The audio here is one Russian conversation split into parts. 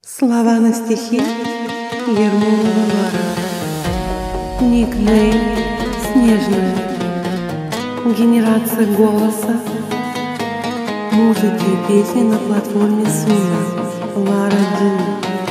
Слова на стихи Ермолова Лара. Никнейм Снежная. Генерация голоса. Музыки и песни на платформе Суна. Лара Джи.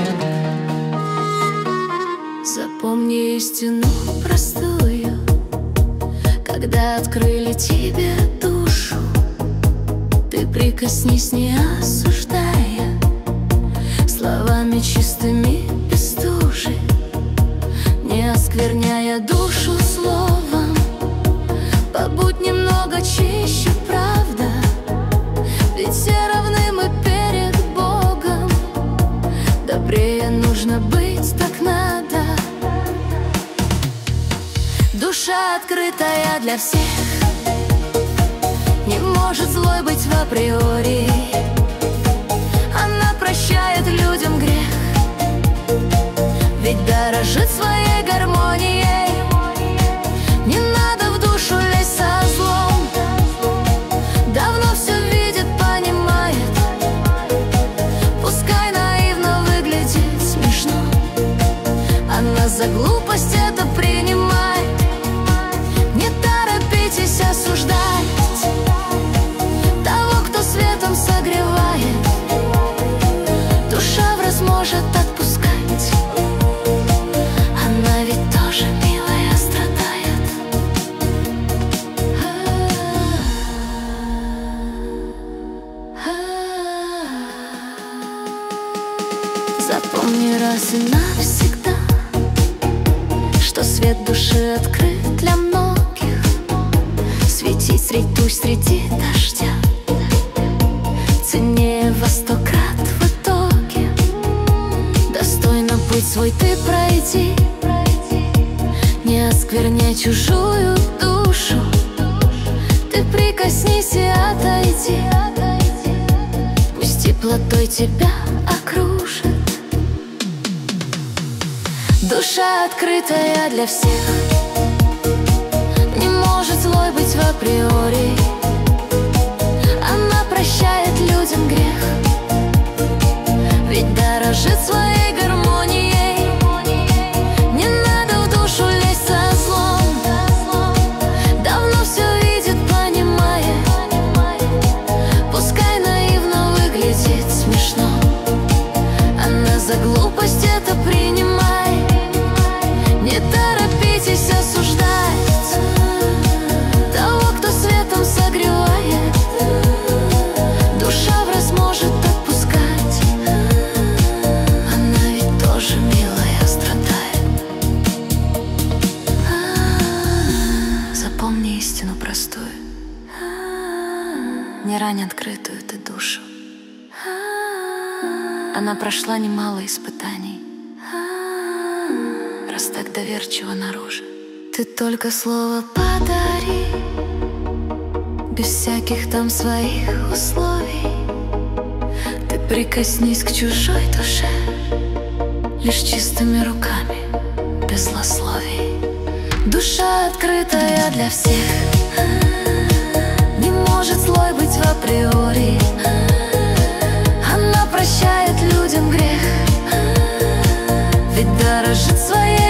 Запомни истину простую, когда открыли тебе душу, ты прикоснись, не осуждая, словами чистыми без туши, не оскверняя душу словом. Побудь немного чище, правда, ведь все равны мы перед Богом. Добрее нужно быть, так надо. Душа открытая для всех, не может злой быть в априори. Она прощает людям грех, ведь дорожит своей гармонией. Не надо в душу лезть со злом, давно все видит, понимает. Пускай наивно выглядит смешно, она за глупость это принимает. Не торопитесь осуждать того, кто светом согревает. Душа враз может отпускать, она ведь тоже милая страдает. Запомни раз и навсегда, что свет души открыт для многих. Светить средь туч, среди дождя, ценнее во 100 крат в итоге. Достойно путь свой ты пройди, не оскверняй чужую душу. Ты прикоснись и отойди, пусть теплотой тебя окружит. Душа открытая для всех, не может злой быть в априори. Она прощает людям грех, ведь дорожит своей гармонией. Не надо в душу лезть со злом, давно все видит, понимает. Пускай наивно выглядит смешно, она за глупость это принимает. Не торопитесь осуждать того, кто светом согревает. Душа враз может отпускать, она ведь тоже милая страдает. Запомни истину простую, не рань открытую ты душу. Она прошла немало испытаний, раз так доверчиво наружу. Ты только слово подари, без всяких там своих условий. Ты прикоснись к чужой душе, лишь чистыми руками, без злословий. Душа открытая для всех, не может злой быть в априори. Она прощает людям грех, ведь дорожит своей